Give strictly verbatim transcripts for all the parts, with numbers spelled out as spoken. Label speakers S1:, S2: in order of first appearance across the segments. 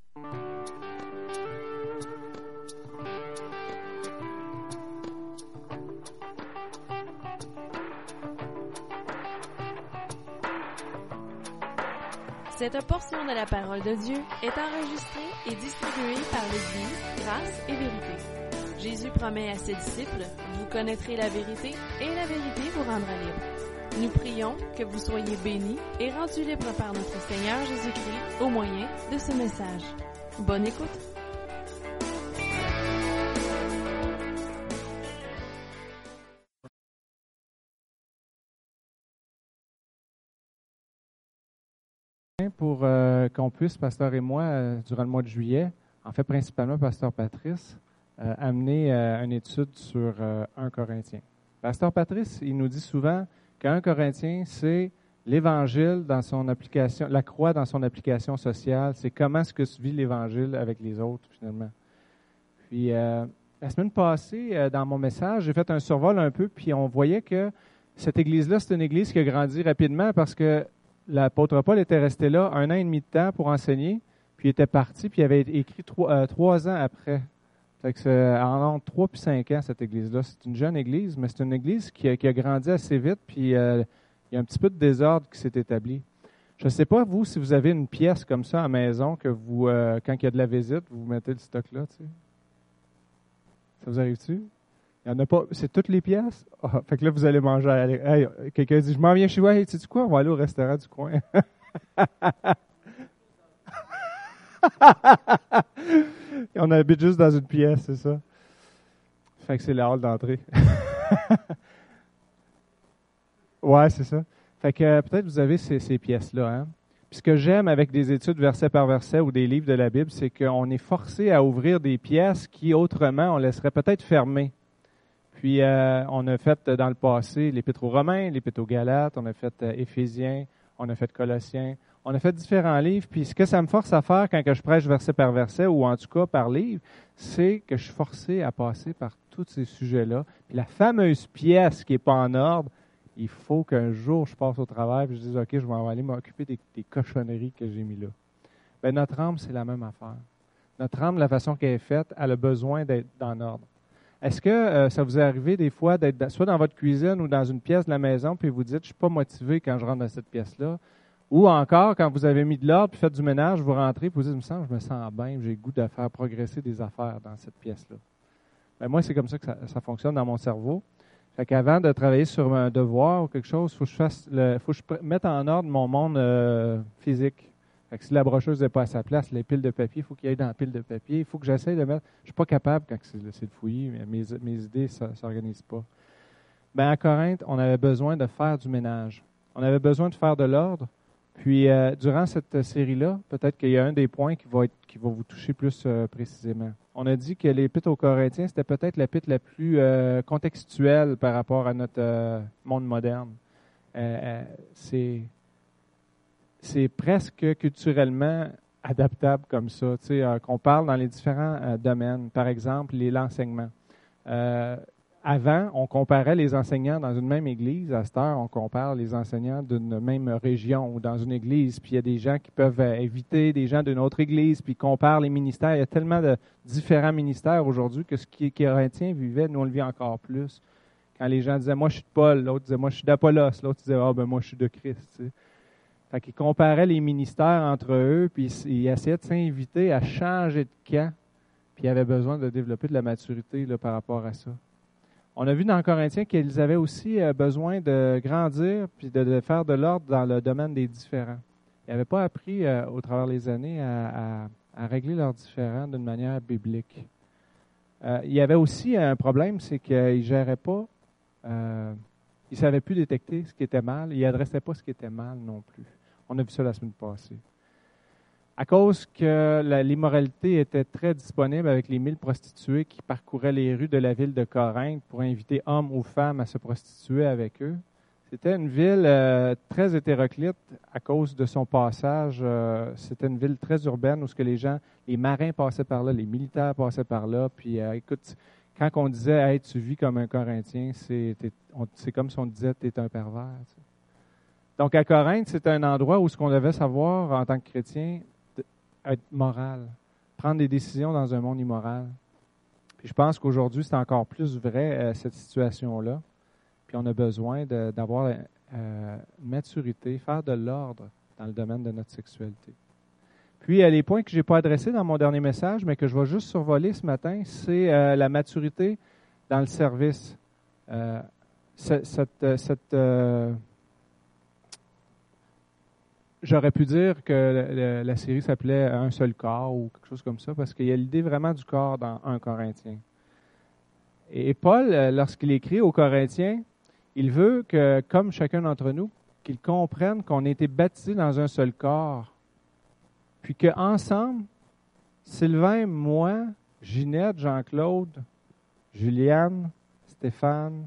S1: Cette portion de la parole de Dieu est enregistrée et distribuée par l'Église Grâce et Vérité. Jésus promet à ses disciples, vous connaîtrez la vérité et la vérité vous rendra libre. Nous prions que vous soyez bénis et rendus libres par notre Seigneur Jésus-Christ au moyen de ce message. Bonne écoute!
S2: Pour euh, qu'on puisse, Pasteur et moi, euh, durant le mois de juillet, en fait principalement Pasteur Patrice, euh, amener euh, une étude sur euh, un Corinthien. Pasteur Patrice, il nous dit souvent qu'un Corinthien, c'est l'Évangile dans son application, la croix dans son application sociale, c'est comment est-ce que se vit l'Évangile avec les autres, finalement. Puis, euh, la semaine passée, euh, dans mon message, j'ai fait un survol un peu, puis on voyait que cette église-là, c'est une église qui a grandi rapidement parce que l'apôtre Paul était resté là un an et demi de temps pour enseigner, puis il était parti, puis il avait écrit trois, euh, trois ans après. Fait que c'est en trois puis cinq ans, cette église-là. C'est une jeune église, mais c'est une église qui a, qui a grandi assez vite, puis euh, il y a un petit peu de désordre qui s'est établi. Je ne sais pas, vous, si vous avez une pièce comme ça à la maison, que vous, euh, quand il y a de la visite, vous mettez le stock là, tu sais. Ça vous arrive-tu? Il n'y en a pas. C'est toutes les pièces? Oh, fait que là, vous allez manger. À hey, quelqu'un dit, je m'en viens chez vous. Hey, tu sais quoi? On va aller au restaurant du coin. Et on habite juste dans une pièce, c'est ça? Fait que c'est la hall d'entrée. Ouais, c'est ça. Fait que euh, peut-être vous avez ces, ces pièces-là. Hein? Puis ce que j'aime avec des études verset par verset ou des livres de la Bible, c'est qu'on est forcé à ouvrir des pièces qui, autrement, on laisserait peut-être fermées. Puis, euh, on a fait dans le passé l'Épître aux Romains, l'Épître aux Galates, on a fait euh, Éphésiens, on a fait Colossiens, on a fait différents livres. Puis, ce que ça me force à faire quand que je prêche verset par verset, ou en tout cas par livre, c'est que je suis forcé à passer par tous ces sujets-là. Puis, la fameuse pièce qui n'est pas en ordre, il faut qu'un jour je passe au travail et je dise, OK, je vais aller m'occuper des, des cochonneries que j'ai mis là. Bien, notre âme, c'est la même affaire. Notre âme, la façon qu'elle est faite, elle a besoin d'être en ordre. Est-ce que euh, ça vous est arrivé des fois d'être dans, soit dans votre cuisine ou dans une pièce de la maison, puis vous dites, je ne suis pas motivé quand je rentre dans cette pièce-là, ou encore, quand vous avez mis de l'ordre, puis faites du ménage, vous rentrez, puis vous dites, il me semble, je me sens bien, j'ai le goût de faire progresser des affaires dans cette pièce-là. Bien, moi, c'est comme ça que ça, ça fonctionne dans mon cerveau. Fait qu'avant de travailler sur un devoir ou quelque chose, il faut que je fasse le, faut que je mette en ordre mon monde euh, physique. Fait que si la brocheuse n'est pas à sa place, les piles de papier, il faut qu'il y ait dans la pile de papier. Il faut que j'essaye de mettre... Je ne suis pas capable quand c'est, c'est le fouillis, mais mes, mes idées ne s'organisent pas. Bien, à Corinthe, on avait besoin de faire du ménage. On avait besoin de faire de l'ordre. Puis, euh, durant cette série-là, peut-être qu'il y a un des points qui va, être, qui va vous toucher plus euh, précisément. On a dit que l'Épître aux Corinthiens, c'était peut-être l'épître la plus euh, contextuelle par rapport à notre euh, monde moderne. Euh, euh, c'est... c'est presque culturellement adaptable comme ça, tu sais, euh, qu'on parle dans les différents euh, domaines. Par exemple, les, l'enseignement. Euh, avant, on comparait les enseignants dans une même église. À cette heure, on compare les enseignants d'une même région ou dans une église. Puis il y a des gens qui peuvent euh, inviter des gens d'une autre église, puis comparent les ministères. Il y a tellement de différents ministères aujourd'hui que ce qui les Corinthiens vivaient, nous, on le vit encore plus. Quand les gens disaient « Moi, je suis de Paul », l'autre disait « Moi, je suis d'Apollos », l'autre disait « Ah, ben moi, je suis de Christ », tu sais. Fait qu'ils comparaient les ministères entre eux, puis ils essayaient de s'inviter à changer de camp, puis ils avaient besoin de développer de la maturité là, par rapport à ça. On a vu dans Corinthiens qu'ils avaient aussi besoin de grandir, puis de, de faire de l'ordre dans le domaine des différends. Ils n'avaient pas appris euh, au travers des années à, à, à régler leurs différends d'une manière biblique. Euh, il y avait aussi un problème, c'est qu'ils ne géraient pas, euh, ils ne savaient plus détecter ce qui était mal, ils n'adressaient pas ce qui était mal non plus. On a vu ça la semaine passée. À cause que la, l'immoralité était très disponible avec les mille prostituées qui parcouraient les rues de la ville de Corinthe pour inviter hommes ou femmes à se prostituer avec eux. C'était une ville euh, très hétéroclite à cause de son passage. Euh, c'était une ville très urbaine où ce que les gens, les marins passaient par là, les militaires passaient par là. Puis, euh, écoute, quand on disait hey, « tu vis comme un Corinthien », c'est, on, c'est comme si on disait « tu es un pervers ». Tu sais. Donc, à Corinthe, c'était un endroit où ce qu'on devait savoir en tant que chrétien, être moral. prendre des décisions dans un monde immoral. Puis je pense qu'aujourd'hui, c'est encore plus vrai, euh, cette situation-là. Puis on a besoin de, d'avoir euh, une maturité, faire de l'ordre dans le domaine de notre sexualité. Puis, euh, les points que je n'ai pas adressés dans mon dernier message, mais que je vais juste survoler ce matin, c'est euh, la maturité dans le service. Euh, cette, cette, cette euh, j'aurais pu dire que la, la série s'appelait « Un seul corps » ou quelque chose comme ça, parce qu'il y a l'idée vraiment du corps dans un Corinthiens. Et Paul, lorsqu'il écrit aux Corinthiens, il veut que, comme chacun d'entre nous, qu'ils comprennent qu'on a été baptisés dans un seul corps, puis qu'ensemble, Sylvain, moi, Ginette, Jean-Claude, Juliane, Stéphane,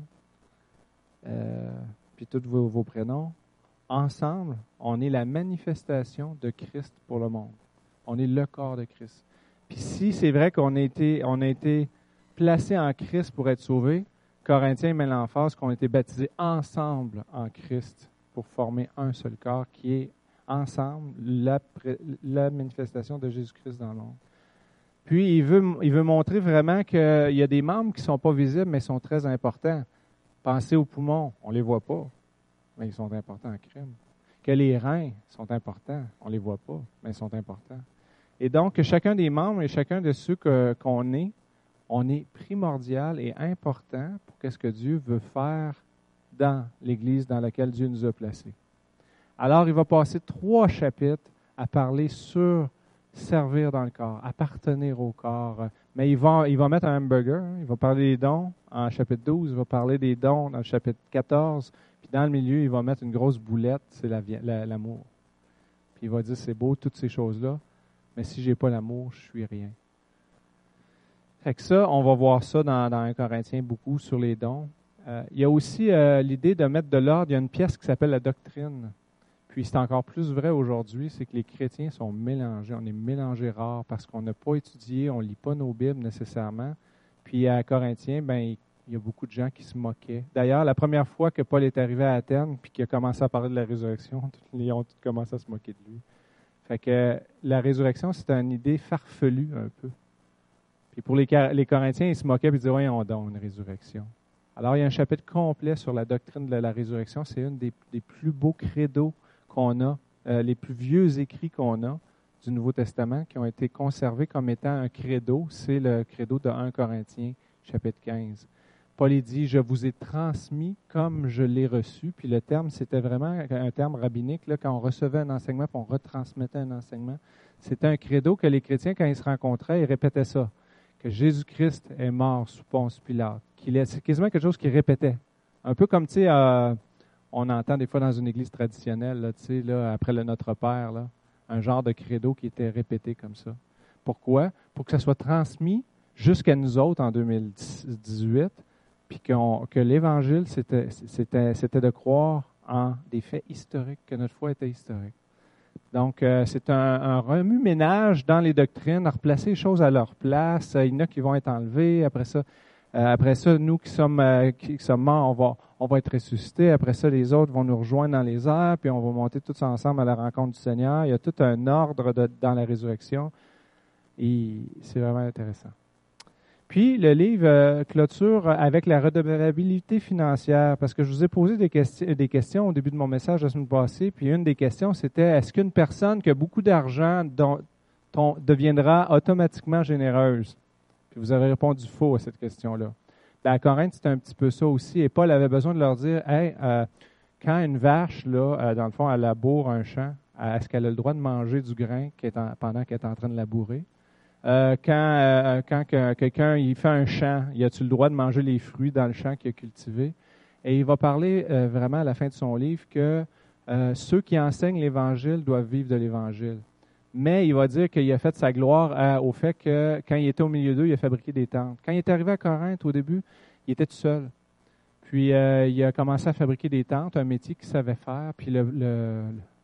S2: euh, puis tous vos, vos prénoms, ensemble, on est la manifestation de Christ pour le monde. On est le corps de Christ. Puis si c'est vrai qu'on a été, on a été placés en Christ pour être sauvés, Corinthiens met l'emphase qu'on a été baptisés ensemble en Christ pour former un seul corps qui est ensemble la, la manifestation de Jésus-Christ dans le monde. Puis, il veut, il veut montrer vraiment qu'il y a des membres qui ne sont pas visibles, mais sont très importants. Pensez aux poumons, on ne les voit pas, mais ils sont importants en crime. Que les reins sont importants, on ne les voit pas, mais ils sont importants. Et donc, que chacun des membres et chacun de ceux que, qu'on est, on est primordial et important pour qu'est-ce que Dieu veut faire dans l'Église dans laquelle Dieu nous a placés. Alors, il va passer trois chapitres à parler sur servir dans le corps, appartenir au corps. Mais il va, il va mettre un hamburger, hein, il va parler des dons en chapitre douze, il va parler des dons dans le chapitre quatorze, puis dans le milieu, il va mettre une grosse boulette, c'est la, la, l'amour. Puis il va dire, c'est beau, toutes ces choses-là, mais si je n'ai pas l'amour, je suis rien. Fait que ça, on va voir ça dans, dans un Corinthien beaucoup sur les dons. Euh, il y a aussi euh, l'idée de mettre de l'ordre. Il y a une pièce qui s'appelle la doctrine. Puis c'est encore plus vrai aujourd'hui, c'est que les chrétiens sont mélangés. On est mélangés rares parce qu'on n'a pas étudié, on ne lit pas nos Bibles nécessairement. Puis à Corinthiens, ben il y a beaucoup de gens qui se moquaient. D'ailleurs, la première fois que Paul est arrivé à Athènes puis qu'il a commencé à parler de la résurrection, ils ont tous commencé à se moquer de lui. Fait que la résurrection, c'est une idée farfelue un peu. Puis pour les, les Corinthiens, ils se moquaient et disaient « Oui, on donne une résurrection ». Alors, il y a un chapitre complet sur la doctrine de la résurrection. C'est un des, des plus beaux credos qu'on a, euh, les plus vieux écrits qu'on a du Nouveau Testament, qui ont été conservés comme étant un credo. C'est le credo de un Corinthiens, chapitre quinze. Paul dit « Je vous ai transmis comme je l'ai reçu ». Puis le terme, c'était vraiment un terme rabbinique. Là, quand on recevait un enseignement, puis on retransmettait un enseignement. C'était un credo que les chrétiens, quand ils se rencontraient, ils répétaient ça. Que Jésus-Christ est mort sous Ponce Pilate. Qu'il est, c'est quasiment quelque chose qu'ils répétaient. Un peu comme, tu sais, euh, on entend des fois dans une église traditionnelle, là, tu sais, là, après le Notre Père, là, un genre de credo qui était répété comme ça. Pourquoi? Pour que ça soit transmis jusqu'à nous autres en deux mille dix-huit, puis qu'on, que l'Évangile, c'était, c'était, c'était de croire en des faits historiques, que notre foi était historique. Donc, euh, c'est un, un remue-ménage dans les doctrines, à replacer les choses à leur place. Il y en a qui vont être enlevés. Après ça, euh, après ça nous qui sommes, euh, qui, qui sommes morts, on va, on va être ressuscités. Après ça, les autres vont nous rejoindre dans les airs, puis on va monter tous ensemble à la rencontre du Seigneur. Il y a tout un ordre de, dans la résurrection. Et c'est vraiment intéressant. Puis, le livre euh, clôture avec la redevabilité financière, parce que je vous ai posé des, question, des questions au début de mon message la semaine passée, puis une des questions, c'était, est-ce qu'une personne qui a beaucoup d'argent dont, dont, deviendra automatiquement généreuse? Puis vous avez répondu faux à cette question-là. Bien, à Corinthe, c'était un petit peu ça aussi, et Paul avait besoin de leur dire, hey, euh, quand une vache, là, euh, dans le fond, elle laboure un champ, est-ce qu'elle a le droit de manger du grain qui est en, pendant qu'elle est en train de labourer? Euh, quand euh, quand que, quelqu'un il fait un champ, y a-t-il le droit de manger les fruits dans le champ qu'il a cultivé? Et il va parler euh, vraiment à la fin de son livre que euh, ceux qui enseignent l'Évangile doivent vivre de l'Évangile. Mais il va dire qu'il a fait sa gloire à, au fait que quand il était au milieu d'eux, il a fabriqué des tentes. Quand il est arrivé à Corinthe, au début, il était tout seul. Puis euh, il a commencé à fabriquer des tentes, un métier qu'il savait faire. Puis le, le,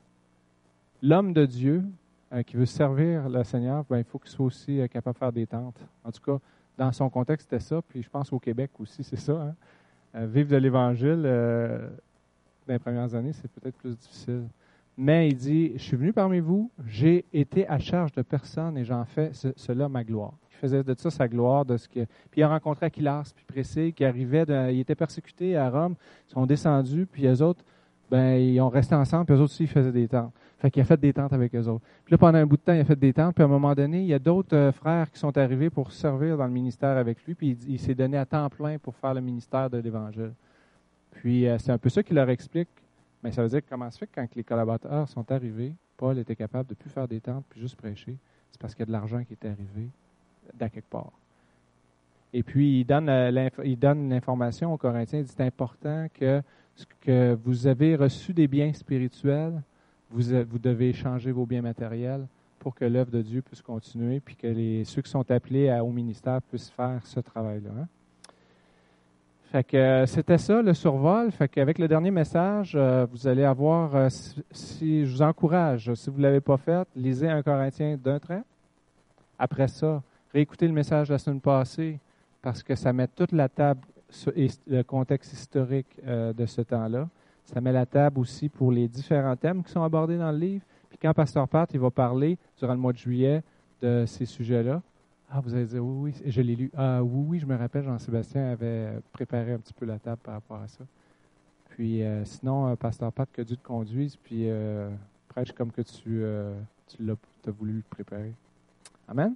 S2: l'homme de Dieu, Euh, qui veut servir le Seigneur, ben, il faut qu'il soit aussi euh, capable de faire des tentes. En tout cas, dans son contexte, c'était ça. Puis je pense au Québec aussi, c'est ça. Hein? Euh, vivre de l'Évangile, euh, dans les premières années, c'est peut-être plus difficile. Mais il dit, je suis venu parmi vous, j'ai été à charge de personne et j'en fais ce, cela ma gloire. Il faisait de ça sa gloire. De ce que... Puis il a rencontré Aquilas, puis Priscille, qui arrivaient, de... ils étaient persécutés à Rome, ils sont descendus, puis eux autres, ben, ils ont resté ensemble, puis eux autres aussi, ils faisaient des tentes. Fait qu'il a fait des tentes avec eux autres. Puis là, pendant un bout de temps, il a fait des tentes, puis à un moment donné, il y a d'autres euh, frères qui sont arrivés pour servir dans le ministère avec lui, puis il, il s'est donné à temps plein pour faire le ministère de l'Évangile. Puis euh, c'est un peu ça qu'il leur explique. Mais ça veut dire que comment se fait que quand les collaborateurs sont arrivés, Paul était capable de plus faire des tentes puis juste prêcher? C'est parce qu'il y a de l'argent qui est arrivé d'à quelque part. Et puis, il donne, euh, il donne l'information aux Corinthiens. Il dit, c'est important que, que vous avez reçu des biens spirituels, vous, vous devez échanger vos biens matériels pour que l'œuvre de Dieu puisse continuer puis que les, ceux qui sont appelés à, au ministère puissent faire ce travail-là. Hein? Fait que euh, c'était ça, le survol. Fait qu'avec le dernier message, euh, vous allez avoir, euh, si, si je vous encourage, si vous ne l'avez pas fait, lisez un Corinthien d'un trait. Après ça, réécoutez le message de la semaine passée parce que ça met toute la table sur, et le contexte historique euh, de ce temps-là. Ça met la table aussi pour les différents thèmes qui sont abordés dans le livre. Puis quand Pasteur Pat, il va parler durant le mois de juillet de ces sujets-là, ah, vous allez dire, oui, oui, je l'ai lu. Ah, oui, oui, je me rappelle, Jean-Sébastien avait préparé un petit peu la table par rapport à ça. Puis, euh, sinon, euh, Pasteur Pat, que Dieu te conduise, puis euh, prêche comme que tu, euh, tu l'as t'as voulu préparer. Amen?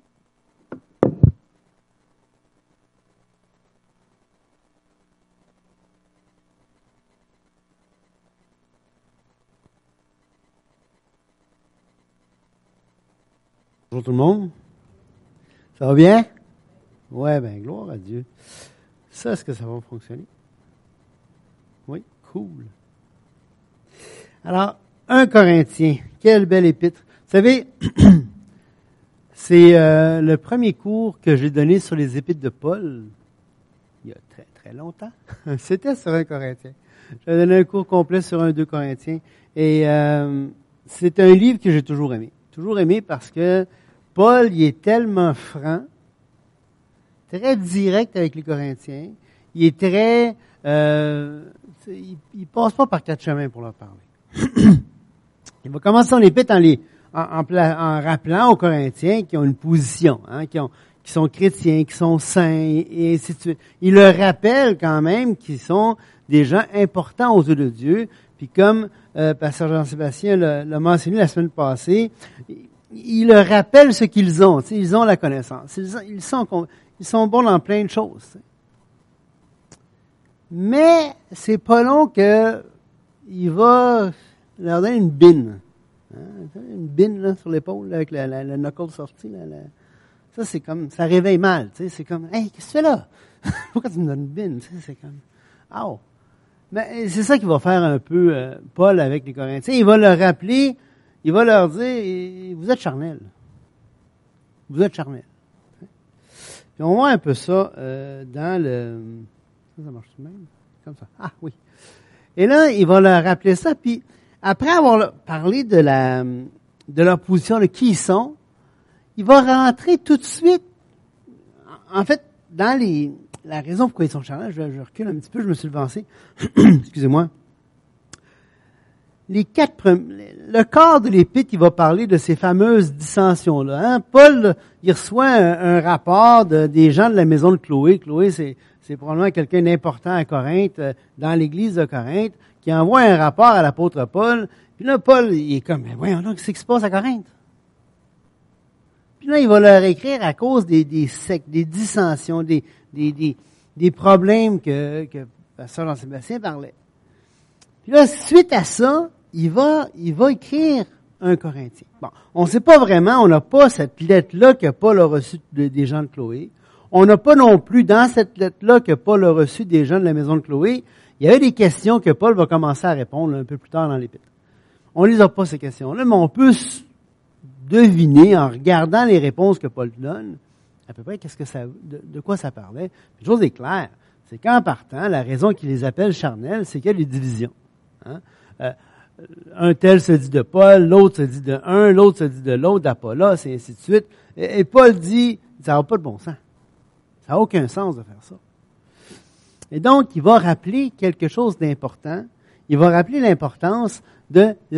S3: Bonjour tout le monde. Ça va bien? Ouais, ben gloire à Dieu. Ça, est-ce que ça va fonctionner? Oui, cool. Alors, un Corinthien, quelle belle épître. Vous savez, c'est euh, le premier cours que j'ai donné sur les épîtres de Paul, il y a très très longtemps. C'était sur un Corinthien. J'ai donné un cours complet sur un deux Corinthiens. Et euh, c'est un livre que j'ai toujours aimé. Toujours aimé parce que Paul, il est tellement franc, très direct avec les Corinthiens. Il est très... Euh, il, il passe pas par quatre chemins pour leur parler. Il va commencer son épître en, les, en, en, en rappelant aux Corinthiens qui ont une position, hein, qui, ont, qui sont chrétiens, qui sont saints, et ainsi de suite. Il leur rappelle quand même qu'ils sont des gens importants aux yeux de Dieu. Puis comme euh, Pasteur Jean-Sébastien l'a, l'a mentionné la semaine passée, il leur rappelle ce qu'ils ont. Ils ont la connaissance. Ils, ont, ils, sont, ils sont bons dans plein de choses. T'sais. Mais c'est pas long que il va leur donner une bine. Hein? Une bine là, sur l'épaule là, avec la, la, la knuckle sortie. Là, la... Ça, c'est comme, ça réveille mal. T'sais. C'est comme, hey, qu'est-ce que tu fais là? Pourquoi tu me donnes une bine? T'sais, c'est comme, oh. Mais c'est ça qu'il va faire un peu euh, Paul avec les Corinthiens. Il va leur rappeler. Il va leur dire, vous êtes charnels. Vous êtes charnels. Puis on voit un peu ça euh, dans le... Ça, ça marche tout de même? Comme ça. Ah oui. Et là, il va leur rappeler ça. Puis après avoir parlé de la de leur position, de qui ils sont, il va rentrer tout de suite, en fait, dans les la raison pourquoi ils sont charnels. Je, je recule un petit peu, je me suis devancé. Excusez-moi. Les quatre, le corps de l'épître, il va parler de ces fameuses dissensions-là. Hein? Paul, il reçoit un, un rapport de, des gens de la maison de Chloé. Chloé, c'est, c'est probablement quelqu'un d'important à Corinthe, dans l'église de Corinthe, qui envoie un rapport à l'apôtre Paul. Puis là, Paul, il est comme, mais voyons donc, qu'est-ce qui se passe à Corinthe? Puis là, il va leur écrire à cause des, des sectes, des dissensions, des, des, des, des problèmes que, que Pasteur Jean-Sébastien parlait. Puis là, suite à ça, il va, il va écrire un Corinthien. Bon, on ne sait pas vraiment, on n'a pas cette lettre-là que Paul a reçue de, des gens de Chloé. On n'a pas non plus dans cette lettre-là que Paul a reçue des gens de la maison de Chloé. Il y avait des questions que Paul va commencer à répondre là, un peu plus tard dans l'épître. On ne les a pas, ces questions-là, mais on peut deviner, en regardant les réponses que Paul donne, à peu près qu'est-ce que ça, de, de quoi ça parlait. Une chose est claire, c'est qu'en partant, la raison qu'il les appelle charnels, c'est qu'il y a des divisions. Hein? Euh, un tel se dit de Paul, l'autre se dit de un, l'autre se dit de l'autre, d'Apollos, et ainsi de suite. Et, et Paul dit, ça n'a pas de bon sens. Ça n'a aucun sens de faire ça. Et donc, il va rappeler quelque chose d'important. Il va rappeler l'importance de la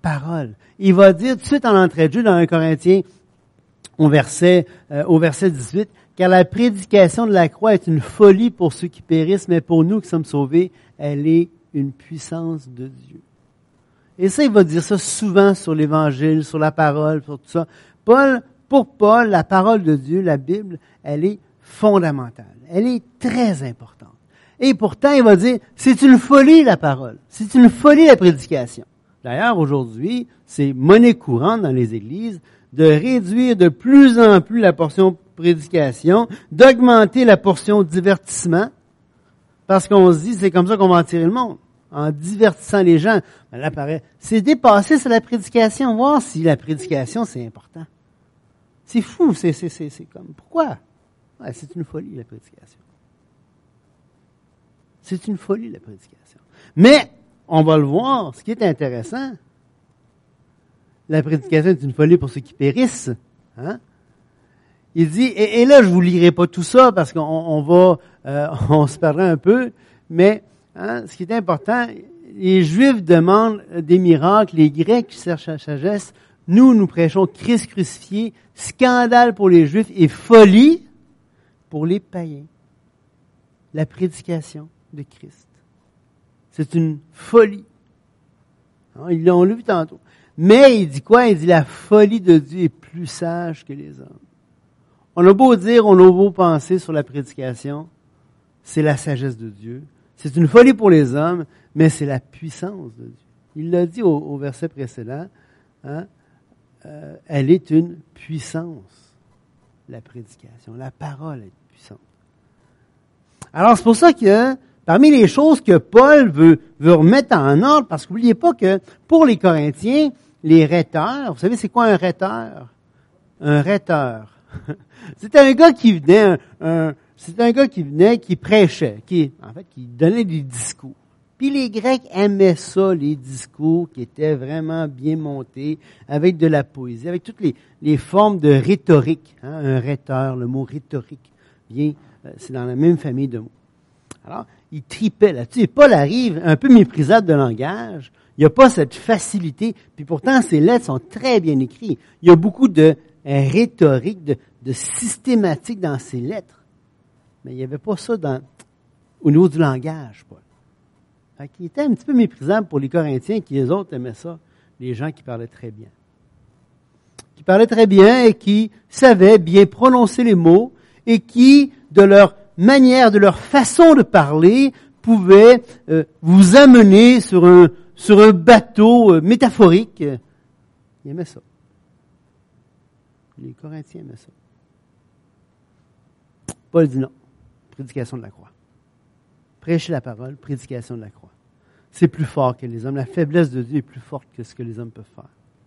S3: parole. Il va dire tout de suite en entrée de jeu dans un Corinthiens, au verset, euh, au verset dix-huit, « Car la prédication de la croix est une folie pour ceux qui périssent, mais pour nous qui sommes sauvés, elle est une puissance de Dieu. » Et ça, il va dire ça souvent sur l'Évangile, sur la parole, sur tout ça. Paul, pour Paul, la parole de Dieu, la Bible, elle est fondamentale. Elle est très importante. Et pourtant, il va dire, c'est une folie la parole. C'est une folie la prédication. D'ailleurs, aujourd'hui, c'est monnaie courante dans les églises de réduire de plus en plus la portion prédication, d'augmenter la portion divertissement, parce qu'on se dit, c'est comme ça qu'on va en tirer le monde, en divertissant les gens. Ben là, pareil, c'est dépassé sur la prédication, voir si la prédication, c'est important. C'est fou, c'est, c'est, c'est, c'est comme, pourquoi? Ouais, c'est une folie, la prédication. C'est une folie, la prédication. Mais, on va le voir, ce qui est intéressant, la prédication est une folie pour ceux qui périssent. Hein? Il dit, et, et là, je vous lirai pas tout ça parce qu'on on va, euh, on se perdra un peu, mais hein, ce qui est important, les Juifs demandent des miracles, les Grecs cherchent la sagesse. Nous, nous prêchons Christ crucifié, scandale pour les Juifs et folie pour les païens. La prédication de Christ. C'est une folie. Hein, ils l'ont lu tantôt. Mais il dit quoi? Il dit la folie de Dieu est plus sage que les hommes. On a beau dire, on a beau penser sur la prédication, c'est la sagesse de Dieu. C'est une folie pour les hommes, mais c'est la puissance de Dieu. Il l'a dit au, au verset précédent, hein, euh, elle est une puissance, la prédication. La parole est puissante. Alors c'est pour ça que parmi les choses que Paul veut, veut remettre en ordre, parce qu'oubliez pas que pour les Corinthiens, les rhéteurs, vous savez c'est quoi un rhéteur? Un rhéteur. C'était un gars qui venait, un, un, c'était un gars qui venait, qui prêchait, qui, en fait, qui donnait des discours. Puis les Grecs aimaient ça, les discours qui étaient vraiment bien montés, avec de la poésie, avec toutes les, les formes de rhétorique. Hein, un rhéteur, le mot rhétorique, bien, c'est dans la même famille de mots. Alors, il tripait là-dessus. Et Paul arrive un peu méprisable de langage. Il n'y a pas cette facilité. Puis pourtant, ses lettres sont très bien écrites. Il y a beaucoup de rhétorique, de, de systématique dans ses lettres. Mais il n'y avait pas ça dans, au niveau du langage, Paul. Fait qu'il était un petit peu méprisable pour les Corinthiens qui, les autres, aimaient ça. Les gens qui parlaient très bien. Qui parlaient très bien et qui savaient bien prononcer les mots et qui, de leur manière, de leur façon de parler, pouvaient euh, vous amener sur un, sur un bateau euh, métaphorique. Ils aimaient ça. Les Corinthiens aimaient ça. Paul dit non. Prédication de la croix. Prêcher la parole, prédication de la croix. C'est plus fort que les hommes. La faiblesse de Dieu est plus forte que ce que les hommes peuvent faire.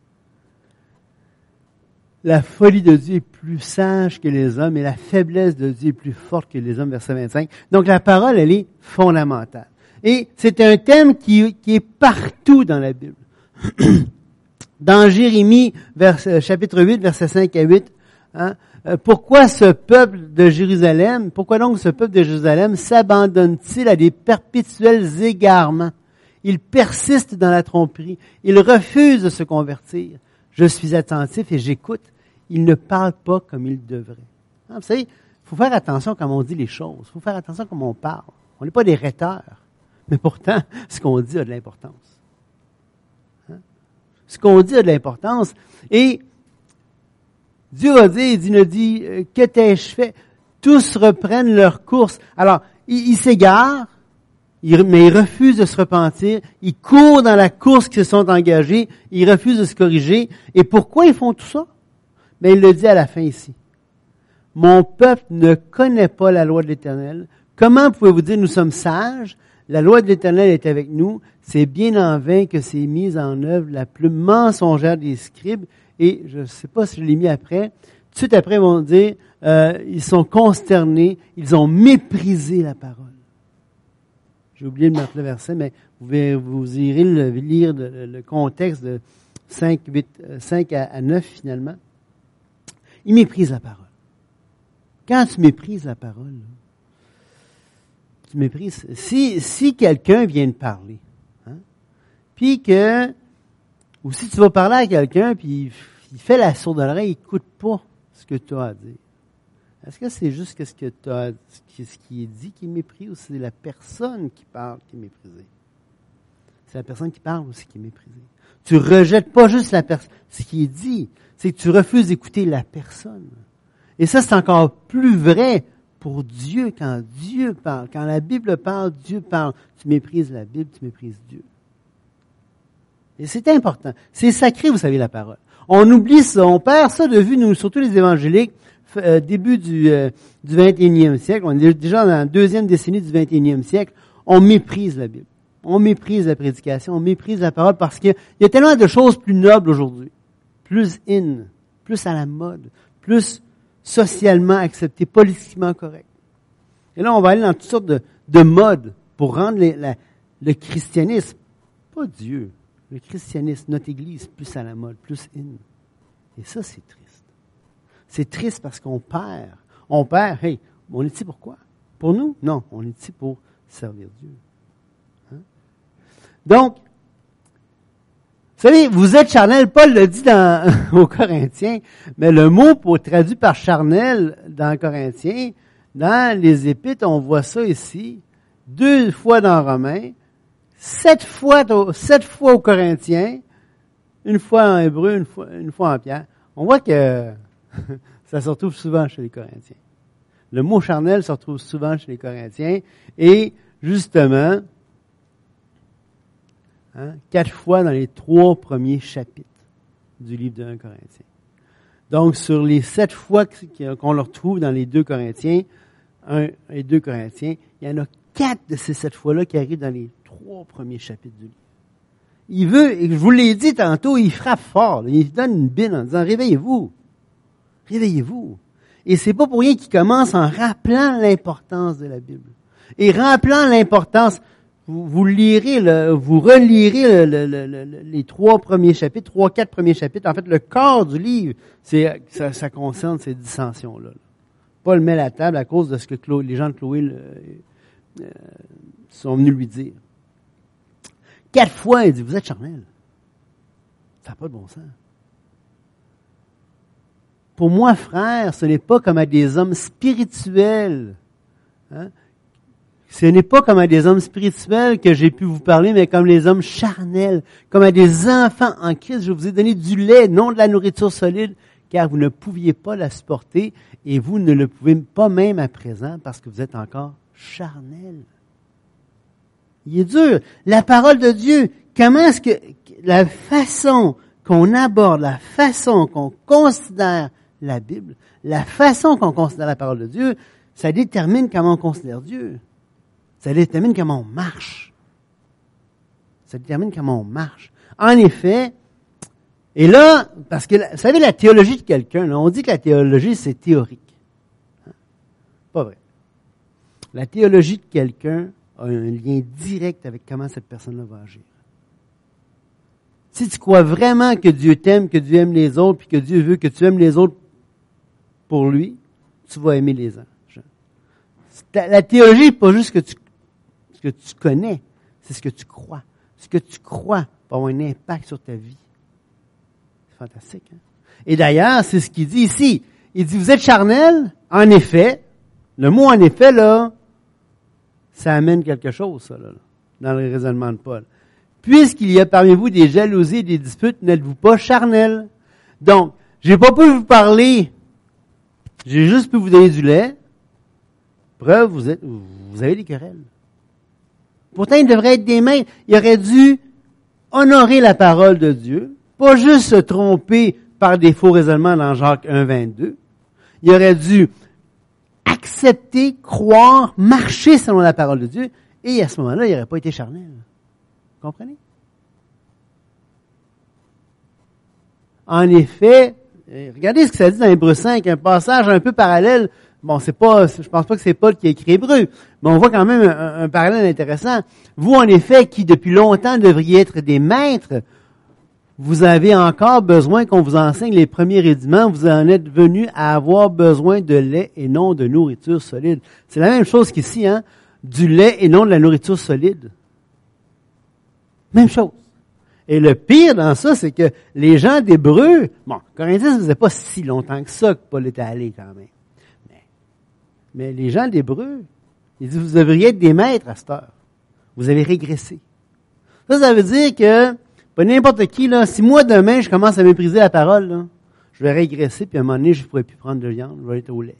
S3: La folie de Dieu est plus sage que les hommes et la faiblesse de Dieu est plus forte que les hommes, verset vingt-cinq. Donc la parole, elle est fondamentale. Et c'est un thème qui, qui est partout dans la Bible. Dans Jérémie, vers, chapitre huit, versets cinq à huit, hein, pourquoi ce peuple de Jérusalem, pourquoi donc ce peuple de Jérusalem s'abandonne-t-il à des perpétuels égarements? Il persiste dans la tromperie. Il refuse de se convertir. Je suis attentif et j'écoute. Il ne parle pas comme il devrait. Hein, vous savez, il faut faire attention quand on dit les choses. Il faut faire attention comme on parle. On n'est pas des rhéteurs. Mais pourtant, ce qu'on dit a de l'importance. Hein? Ce qu'on dit a de l'importance. Et Dieu va dire, il dit, ne dit, que t'ai-je fait? Tous reprennent leur course. Alors, ils il s'égarent, il, mais ils refusent de se repentir. Ils courent dans la course qu'ils se sont engagés. Ils refusent de se corriger. Et pourquoi ils font tout ça? Mais il le dit à la fin ici. Mon peuple ne connaît pas la loi de l'Éternel. Comment pouvez-vous dire nous sommes sages? La loi de l'Éternel est avec nous. C'est bien en vain que c'est mise en œuvre la plus mensongère des scribes. Et je ne sais pas si je l'ai mis après. Tout de suite après, ils vont dire, euh, ils sont consternés. Ils ont méprisé la parole. J'ai oublié de mettre le verset, mais vous, verrez, vous irez le, lire le, le contexte de cinq, huit, cinq à neuf finalement. Ils méprisent la parole. Quand tu méprises la parole, tu méprises. Si, si quelqu'un vient de parler, hein, puis que Ou si tu vas parler à quelqu'un, puis il fait la sourde oreille, il n'écoute pas ce que tu as à dire. Est-ce que c'est juste ce que tu as, ce qui est dit qui est mépris, ou c'est la personne qui parle qui est méprisée? C'est la personne qui parle aussi qui est méprisée. Tu rejettes pas juste la personne, ce qui est dit, c'est que tu refuses d'écouter la personne. Et ça, c'est encore plus vrai pour Dieu, quand Dieu parle. Quand la Bible parle, Dieu parle. Tu méprises la Bible, tu méprises Dieu. Et c'est important. C'est sacré, vous savez, la parole. On oublie ça, on perd ça de vue, nous, surtout les évangéliques, euh, début du, euh, du vingt et unième siècle. On est déjà dans la deuxième décennie du vingt et unième siècle. On méprise la Bible. On méprise la prédication, on méprise la parole parce qu'il y a tellement de choses plus nobles aujourd'hui, plus in, plus à la mode, plus socialement acceptées, politiquement correctes. Et là, on va aller dans toutes sortes de, de modes pour rendre les, la, le christianisme, pas Dieu, le christianisme, notre Église, plus à la mode, plus in. Et ça, c'est triste. C'est triste parce qu'on perd. On perd, hey, on est ici pour quoi? Pour nous? Non, on est ici pour servir Dieu. Donc, vous savez, vous êtes charnel, Paul le dit dans, aux Corinthiens, mais le mot pour traduit par charnel dans Corinthiens, dans les Épîtres, on voit ça ici, deux fois dans Romains, sept fois, sept fois aux Corinthiens, une fois en Hébreu, une fois, une fois en Pierre. On voit que ça se retrouve souvent chez les Corinthiens. Le mot charnel se retrouve souvent chez les Corinthiens, et justement, Hein, quatre fois dans les trois premiers chapitres du livre de un Corinthiens. Donc, sur les sept fois qu'on le retrouve dans les deux Corinthiens, un et deux Corinthiens, il y en a quatre de ces sept fois-là qui arrivent dans les trois premiers chapitres du livre. Il veut, et je vous l'ai dit tantôt, il frappe fort. Là, il donne une bine en disant, réveillez-vous. Réveillez-vous. Et c'est pas pour rien qu'il commence en rappelant l'importance de la Bible. Et rappelant l'importance, Vous, vous lirez, le, vous relirez le, le, le, le, les trois premiers chapitres, trois, quatre premiers chapitres. En fait, le corps du livre, c'est, ça, ça concerne ces dissensions-là. Paul met la table à cause de ce que Chloé, les gens de Chloé le, euh, sont venus lui dire. Quatre fois, il dit, vous êtes charnel. Ça n'a pas de bon sens. Pour moi, frère, ce n'est pas comme à des hommes spirituels, hein? Ce n'est pas comme à des hommes spirituels que j'ai pu vous parler, mais comme les hommes charnels, comme à des enfants en Christ. Je vous ai donné du lait, non de la nourriture solide, car vous ne pouviez pas la supporter et vous ne le pouvez pas même à présent parce que vous êtes encore charnels. Il est dur. La parole de Dieu, comment est-ce que la façon qu'on aborde, la façon qu'on considère la Bible, la façon qu'on considère la parole de Dieu, ça détermine comment on considère Dieu. Ça détermine comment on marche. Ça détermine comment on marche. En effet, et là, parce que, vous savez, la théologie de quelqu'un, là, on dit que la théologie, c'est théorique. Hein? Pas vrai. La théologie de quelqu'un a un lien direct avec comment cette personne-là va agir. Si tu crois vraiment que Dieu t'aime, que Dieu aime les autres, puis que Dieu veut que tu aimes les autres pour lui, tu vas aimer les anges. La théologie n'est pas juste que tu que tu connais, c'est ce que tu crois. Ce que tu crois va avoir un impact sur ta vie. C'est fantastique. Hein? Et d'ailleurs, c'est ce qu'il dit ici. Il dit, vous êtes charnel, en effet. Le mot en effet, là, ça amène quelque chose, ça, là, dans le raisonnement de Paul. Puisqu'il y a parmi vous des jalousies et des disputes, n'êtes-vous pas charnel? Donc, j'ai pas pu vous parler, j'ai juste pu vous donner du lait. Preuve, vous êtes, vous avez des querelles. Pourtant, il devrait être des maîtres. Il aurait dû honorer la parole de Dieu, pas juste se tromper par des faux raisonnements dans Jacques un, vingt-deux. Il aurait dû accepter, croire, marcher selon la parole de Dieu, et à ce moment-là, il n'aurait pas été charnel. Vous comprenez? En effet, regardez ce que ça dit dans Hébreux cinq, un passage un peu parallèle. Bon, c'est pas, je pense pas que c'est Paul qui a écrit Hébreux, mais on voit quand même un, un parallèle intéressant. Vous, en effet, qui depuis longtemps devriez être des maîtres, vous avez encore besoin qu'on vous enseigne les premiers rudiments, vous en êtes venus à avoir besoin de lait et non de nourriture solide. C'est la même chose qu'ici, hein, du lait et non de la nourriture solide. Même chose. Et le pire dans ça, c'est que les gens d'Hébreu, bon, Corinthiens, ça faisait pas si longtemps que ça que Paul était allé quand même. Mais, mais les gens d'Hébreu, ils disent, vous devriez être des maîtres à cette heure. Vous avez régressé. Ça, ça veut dire que, pas n'importe qui, là, si moi demain, je commence à mépriser la parole, là, je vais régresser, puis à un moment donné, je ne pourrai plus prendre de viande, je vais être au lait.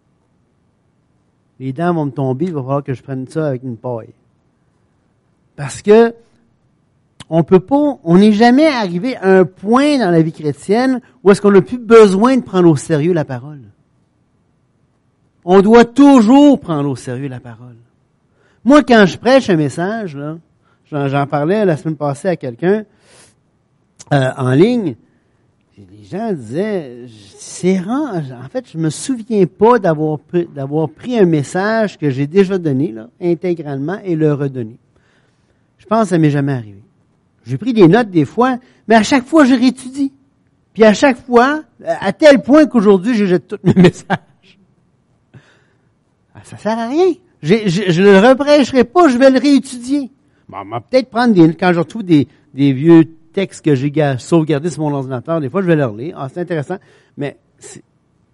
S3: Les dents vont me tomber, il va falloir que je prenne ça avec une paille. Parce que, on peut pas, on n'est jamais arrivé à un point dans la vie chrétienne où est-ce qu'on n'a plus besoin de prendre au sérieux la parole. On doit toujours prendre au sérieux la parole. Moi, quand je prêche un message, là, j'en, j'en parlais la semaine passée à quelqu'un euh, en ligne, les gens disaient, c'est rare, en fait, je me souviens pas d'avoir pris, d'avoir pris un message que j'ai déjà donné, là, intégralement, et le redonné. Je pense que ça m'est jamais arrivé. J'ai pris des notes des fois, mais à chaque fois, je réétudie. Puis à chaque fois, à tel point qu'aujourd'hui, je jette tous mes messages. Ça sert à rien. Je, je, je le reprêcherai pas, je vais le réétudier. Bon, on va peut-être prendre des, quand je retrouve des, des vieux textes que j'ai sauvegardés sur mon ordinateur, des fois, je vais leur lire. Ah, c'est intéressant. Mais, c'est...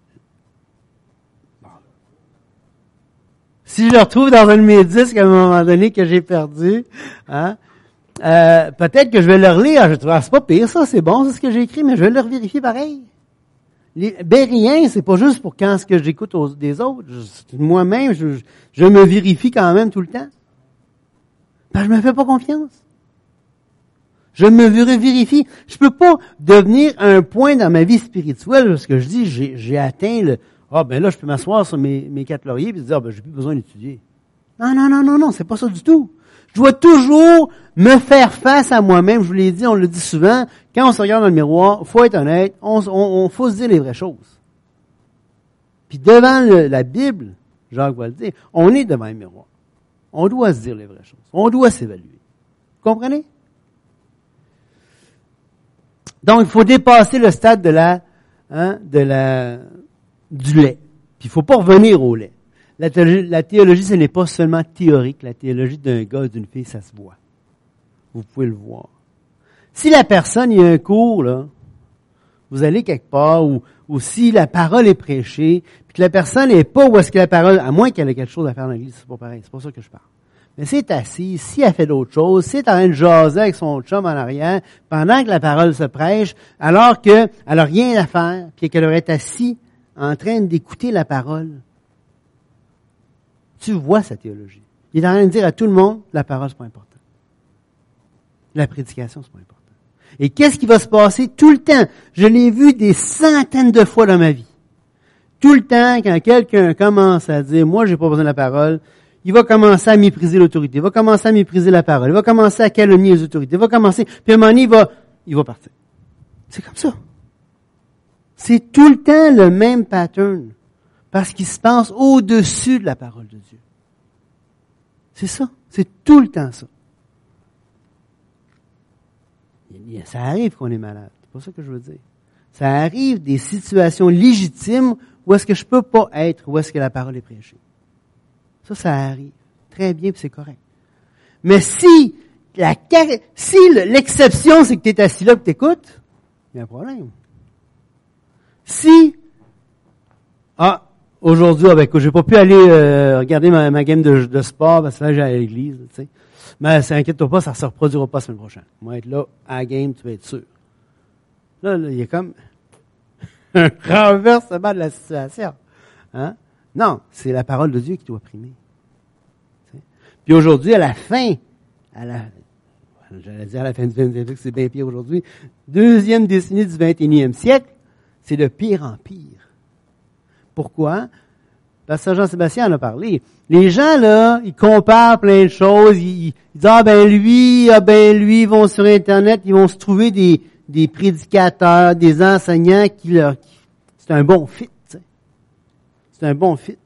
S3: Bon. Si je le retrouve dans un de mes disques à un moment donné que j'ai perdu, hein, euh, peut-être que je vais le relire. Je trouve, ah, c'est pas pire, ça, c'est bon, c'est ce que j'ai écrit, mais je vais le vérifier pareil. Les Bériens, c'est pas juste pour quand ce que j'écoute aux, des autres. Je, moi-même, je, je me vérifie quand même tout le temps. Ben, je me fais pas confiance. Je me vérifie. Je peux pas devenir à un point dans ma vie spirituelle parce que je dis, j'ai, j'ai atteint le, ah, ben là, je peux m'asseoir sur mes, mes quatre lauriers et dire, ah, ben, j'ai plus besoin d'étudier. Non, non, non, non, non, c'est pas ça du tout. Je dois toujours me faire face à moi-même. Je vous l'ai dit, on le dit souvent. Quand on se regarde dans le miroir, faut être honnête, on, on, on faut se dire les vraies choses. Puis devant le, la Bible, Jacques va le dire, on est devant le miroir. On doit se dire les vraies choses. On doit s'évaluer. Vous comprenez? Donc, il faut dépasser le stade de la, hein, de la, du lait. Puis il faut pas revenir au lait. La théologie, la théologie, ce n'est pas seulement théorique. La théologie d'un gars et d'une fille, ça se voit. Vous pouvez le voir. Si la personne, il y a un cours, là, vous allez quelque part, ou, ou si la parole est prêchée, puis que la personne n'est pas où est-ce que la parole, à moins qu'elle ait quelque chose à faire dans l'église, c'est pas pareil, c'est pas ça que je parle. Mais si elle est assise, si elle fait d'autres choses, si elle est en train de jaser avec son chum en arrière, pendant que la parole se prêche, alors qu'elle n'a rien à faire, puis qu'elle devrait être assise en train d'écouter la parole, tu vois sa théologie. Il est en train de dire à tout le monde, la parole, c'est pas important. La prédication, c'est pas important. Et qu'est-ce qui va se passer tout le temps? Je l'ai vu des centaines de fois dans ma vie. Tout le temps, quand quelqu'un commence à dire, moi, j'ai pas besoin de la parole, il va commencer à mépriser l'autorité, il va commencer à mépriser la parole, il va commencer à calomnier les autorités, il va commencer, puis à un moment donné, il va, il va partir. C'est comme ça. C'est tout le temps le même pattern. Parce qu'il se pense au-dessus de la parole de Dieu. C'est ça. C'est tout le temps ça. Ça arrive qu'on est malade. C'est pas ça que je veux dire. Ça arrive des situations légitimes où est-ce que je peux pas être, où est-ce que la parole est prêchée. Ça, ça arrive. Très bien, puis c'est correct. Mais si la, si l'exception, c'est que tu es assis là et que tu écoutes, il y a un problème. Si, ah, aujourd'hui, avec j'ai pas pu aller euh, regarder ma, ma game de, de sport parce que là, j'ai à l'église, tu sais. Mais ça inquiète-toi pas, ça se reproduira pas la semaine prochaine. On va être là, à la game, tu vas être sûr. Là, là il y a comme un renversement de la situation. Hein? Non, c'est la parole de Dieu qui doit primer. T'sais. Puis aujourd'hui, à la fin, à la, j'allais dire à la fin du vingtième siècle, c'est bien pire aujourd'hui, deuxième décennie du vingt et unième siècle, c'est de pire en pire. Pourquoi? Parce que Jean-Sébastien en a parlé. Les gens, là, ils comparent plein de choses. Ils, ils disent, ah ben lui, ah ben lui, ils vont sur Internet, ils vont se trouver des, des prédicateurs, des enseignants qui leur... Qui, c'est un bon fit, t'sais. C'est un bon fit.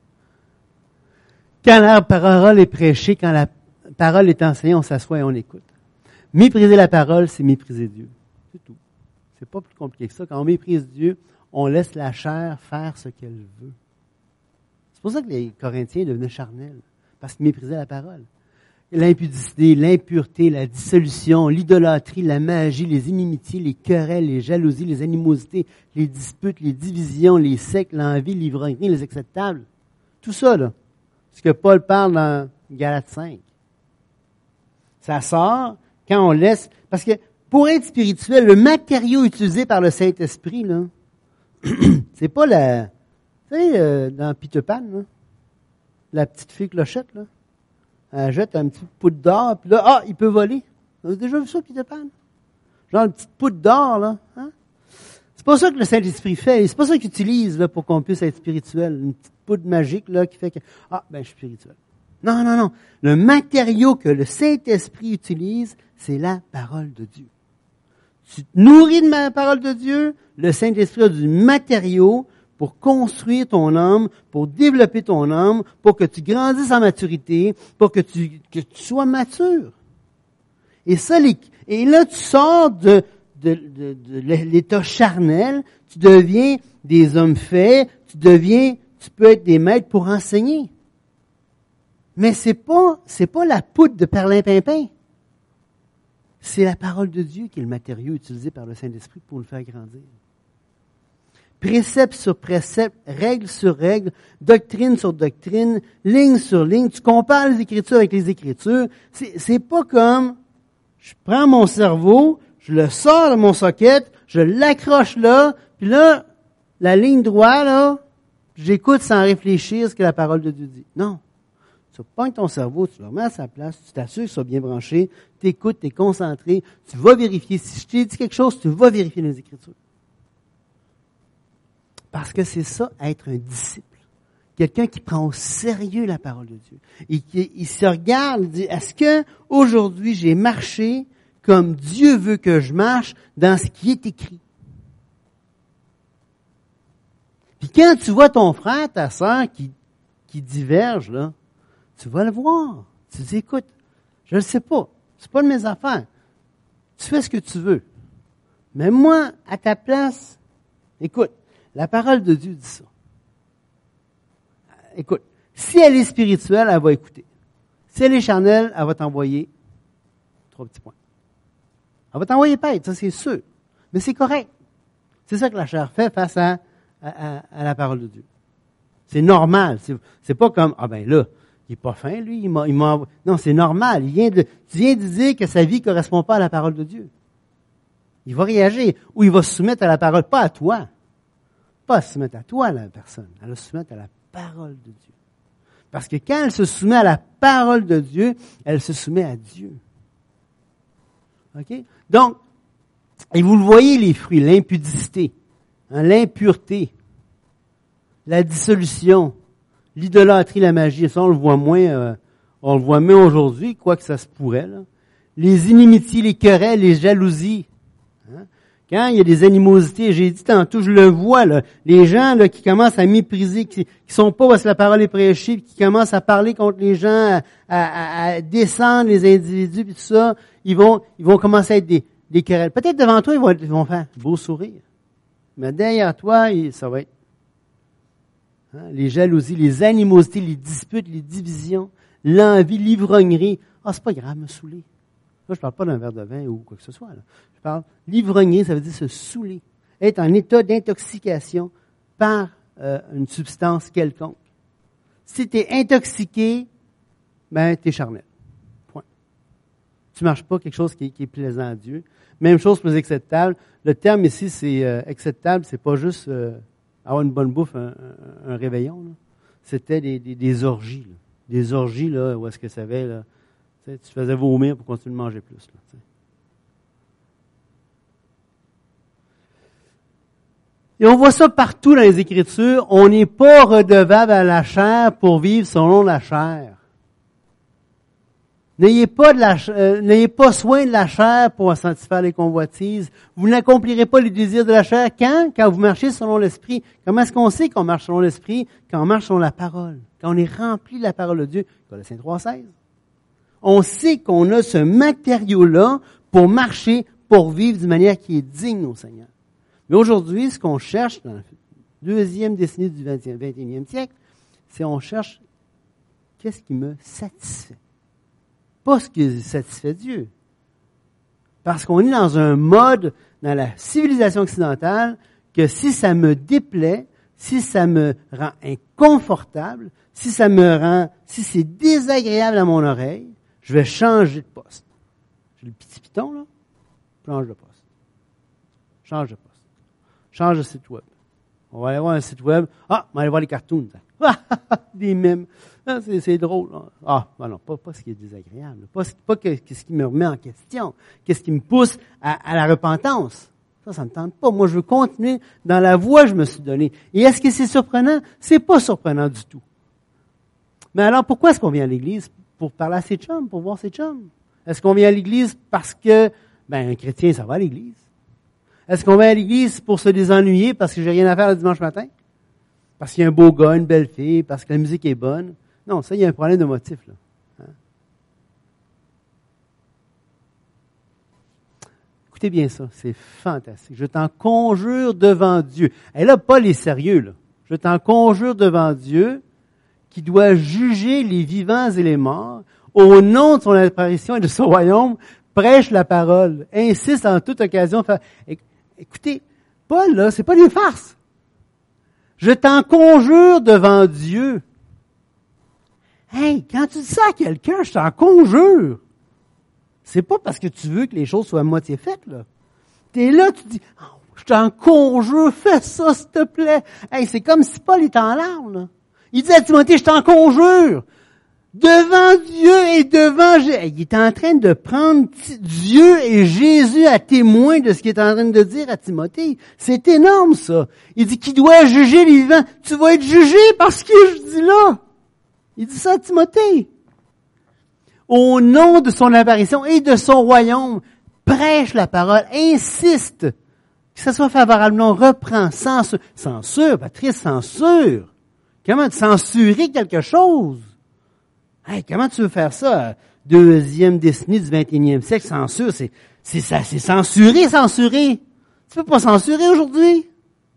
S3: Quand la parole est prêchée, quand la parole est enseignée, on s'assoit et on écoute. Mépriser la parole, c'est mépriser Dieu. C'est tout. C'est pas plus compliqué que ça. Quand on méprise Dieu, on laisse la chair faire ce qu'elle veut. C'est pour ça que les Corinthiens devenaient charnels, parce qu'ils méprisaient la parole. l'impudicité, l'impureté, la dissolution, l'idolâtrie, la magie, les inimitiés, les querelles, les jalousies, les animosités, les disputes, les divisions, les sectes, l'envie, l'ivrognerie, les acceptables. Tout ça, là, ce que Paul parle dans Galates cinq. Ça sort quand on laisse... Parce que pour être spirituel, le matériau utilisé par le Saint-Esprit, là, c'est pas la... Tu sais, euh, dans Peter Pan, là, la petite fille clochette, là, elle jette un petit poudre d'or, puis là, ah, il peut voler. Vous avez déjà vu ça, Peter Pan? Genre une petite poudre d'or, là. Hein? C'est pas ça que le Saint-Esprit fait. C'est pas ça qu'il utilise là, pour qu'on puisse être spirituel. Une petite poudre magique là, qui fait que, ah, ben, je suis spirituel. Non, non, non. Le matériau que le Saint-Esprit utilise, c'est la parole de Dieu. Tu te nourris de la parole de Dieu, le Saint-Esprit a du matériau pour construire ton âme, pour développer ton âme, pour que tu grandisses en maturité, pour que tu, que tu sois mature. Et ça, les, et là, tu sors de, de, de, de l'état charnel, tu deviens des hommes faits, tu deviens, tu peux être des maîtres pour enseigner. Mais c'est pas, c'est pas la poudre de perlimpinpin. C'est la parole de Dieu qui est le matériau utilisé par le Saint-Esprit pour le faire grandir. Précepte sur précepte, règle sur règle, doctrine sur doctrine, ligne sur ligne. Tu compares les Écritures avec les Écritures. C'est, c'est pas comme, je prends mon cerveau, je le sors de mon socket, je l'accroche là, puis là, la ligne droite, là, j'écoute sans réfléchir ce que la parole de Dieu dit. Non. Tu pognes ton cerveau, tu le remets à sa place, tu t'assures qu'il soit bien branché, tu écoutes, tu es concentré, tu vas vérifier. Si je t'ai dit quelque chose, tu vas vérifier les Écritures. Parce que c'est ça, être un disciple. Quelqu'un qui prend au sérieux la parole de Dieu. Et qui il se regarde et dit, est-ce que aujourd'hui j'ai marché comme Dieu veut que je marche dans ce qui est écrit? Puis quand tu vois ton frère, ta sœur qui, qui divergent, là, tu vas le voir. Tu dis, écoute, je ne sais pas. C'est pas de mes affaires. Tu fais ce que tu veux. Mais moi, à ta place, écoute, la parole de Dieu dit ça. Écoute, si elle est spirituelle, elle va écouter. Si elle est charnelle, elle va t'envoyer trois petits points. Elle va t'envoyer paître, ça c'est sûr. Mais c'est correct. C'est ça que la chair fait face à, à, à, à la parole de Dieu. C'est normal. C'est, c'est pas comme, ah ben là, il est pas fin, lui, il m'a, il m'a... Non, c'est normal. Il vient de, tu viens de dire que sa vie correspond pas à la parole de Dieu. Il va réagir. Ou il va se soumettre à la parole, pas à toi. Pas à se soumettre à toi, la personne. Elle va se soumettre à la parole de Dieu. Parce que quand elle se soumet à la parole de Dieu, elle se soumet à Dieu. OK? Donc, et vous le voyez, les fruits, l'impudicité, hein, l'impureté, la dissolution, l'idolâtrie, la magie, ça on le voit moins, euh, on le voit moins aujourd'hui, quoique ça se pourrait, là. Les inimitiés, les querelles, les jalousies. Hein? Quand il y a des animosités, j'ai dit tantôt, je le vois, là, les gens là, qui commencent à mépriser, qui qui sont pas parce que la parole est prêchée, qui commencent à parler contre les gens, à, à, à descendre les individus, puis tout ça, ils vont, ils vont commencer à être des, des querelles. Peut-être devant toi, ils vont, ils vont faire un beau sourire. Mais derrière toi, ça va être hein, les jalousies, les animosités, les disputes, les divisions, l'envie, l'ivrognerie. Ah, c'est pas grave, me saouler. Là, je parle pas d'un verre de vin ou quoi que ce soit. Là. Je parle l'ivrognerie, ça veut dire se saouler, être en état d'intoxication par euh, une substance quelconque. Si tu es intoxiqué, ben tu es charnel. Point. Tu marches pas quelque chose qui, qui est plaisant à Dieu. Même chose pour les acceptables. Le terme ici, c'est euh, acceptable, c'est pas juste euh, avoir une bonne bouffe, un, un, un réveillon. Là. C'était des, des, des orgies. Là. Des orgies, là, où est-ce que ça avait, là. Tu te faisais vomir pour continuer de manger plus. Là, t'sais. Et on voit ça partout dans les Écritures. On n'est pas redevable à la chair pour vivre selon la chair. N'ayez pas, de la, euh, n'ayez pas soin de la chair pour satisfaire les convoitises. Vous n'accomplirez pas les désirs de la chair. Quand? Quand vous marchez selon l'Esprit. Comment est-ce qu'on sait qu'on marche selon l'Esprit? Quand on marche selon la parole. Quand on est rempli de la parole de Dieu. Colossiens trois seize. On sait qu'on a ce matériau-là pour marcher, pour vivre d'une manière qui est digne au Seigneur. Mais aujourd'hui, ce qu'on cherche dans la deuxième décennie du vingt et unième siècle, c'est on cherche qu'est-ce qui me satisfait. pas ce qui satisfait Dieu. Parce qu'on est dans un mode, dans la civilisation occidentale, que si ça me déplaît, si ça me rend inconfortable, si ça me rend, si c'est désagréable à mon oreille, je vais changer de poste. J'ai le petit piton, là. Change de poste. Change de poste. Change de site web. On va aller voir un site web. Ah, on va aller voir les cartoons. Des mèmes. Ah, c'est, c'est drôle. Là. Ah, ben non, pas, pas ce qui est désagréable. Pas, pas que, que ce qui me remet en question. Qu'est-ce qui me pousse à, à la repentance. Ça, ça me tente pas. Moi, je veux continuer dans la voie que je me suis donnée. Et est-ce que c'est surprenant? C'est pas surprenant du tout. Mais alors, pourquoi est-ce qu'on vient à l'église? Pour parler à ses chums, pour voir ses chums. Est-ce qu'on vient à l'église parce que, ben, un chrétien, ça va à l'église? Est-ce qu'on vient à l'église pour se désennuyer parce que j'ai rien à faire le dimanche matin? Parce qu'il y a un beau gars, une belle fille, parce que la musique est bonne? Non, ça, il y a un problème de motif, là. Hein? Écoutez bien ça, c'est fantastique. Je t'en conjure devant Dieu. Et là, Paul est sérieux, là. Je t'en conjure devant Dieu, qui doit juger les vivants et les morts, au nom de son apparition et de son royaume, prêche la parole, insiste en toute occasion. Écoutez, Paul, là, c'est pas des farces. Je t'en conjure devant Dieu. Hey, quand tu dis ça à quelqu'un, je t'en conjure. C'est pas parce que tu veux que les choses soient à moitié faites, là. T'es là, tu dis, oh, je t'en conjure, fais ça, s'il te plaît. Hey, c'est comme si Paul était en larmes, là. Il dit à Timothée, je t'en conjure. Devant Dieu et devant Jésus. Il est en train de prendre Dieu et Jésus à témoin de ce qu'il est en train de dire à Timothée. C'est énorme, ça. Il dit qu'il doit juger les vivants. Tu vas être jugé parce que je dis là. Il dit ça à Timothée. Au nom de son apparition et de son royaume, prêche la parole, insiste que ça soit favorablement, reprend, censure. Censure, Patrice, censure. Comment censurer quelque chose? Hey, comment tu veux faire ça? Deuxième décennie du vingt et unième siècle, censure, c'est, c'est ça, c'est censurer, censurer. Tu peux pas censurer aujourd'hui.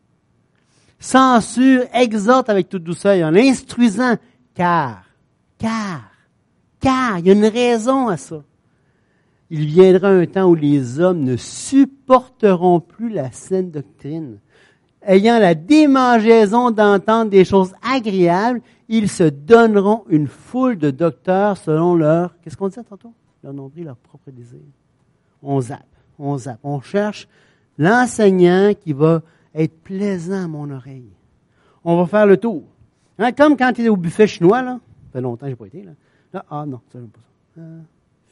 S3: Censure, exhorte avec toute douceur, en instruisant, car, car, car, il y a une raison à ça. Il viendra un temps où les hommes ne supporteront plus la saine doctrine. Ayant la démangeaison d'entendre des choses agréables, ils se donneront une foule de docteurs selon leur, qu'est-ce qu'on disait tantôt? Leur nombril, leur propre désir. On zappe, on zappe, on cherche l'enseignant qui va être plaisant à mon oreille. On va faire le tour. Hein, comme quand tu es au buffet chinois, là. Ça fait longtemps que je n'ai pas été, là. Là, ah non, ça, j'aime pas ça. Euh...